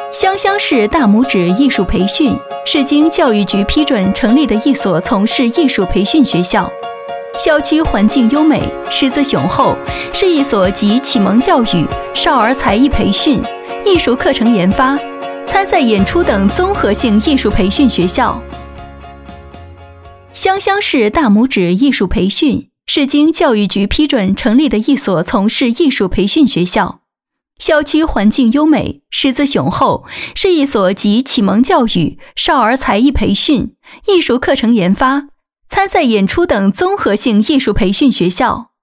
湘乡市大拇指艺术培训是经教育局批准成立的一所从事艺术培训学校，校区环境优美，师资雄厚，是一所集启蒙教育、少儿才艺培训、艺术课程研发、参赛演出等综合性艺术培训学校。湘乡市大拇指艺术培训是经教育局批准成立的一所从事艺术培训学校，校区环境优美，师资雄厚，是一所集启蒙教育、少儿才艺培训、艺术课程研发、参赛演出等综合性艺术培训学校。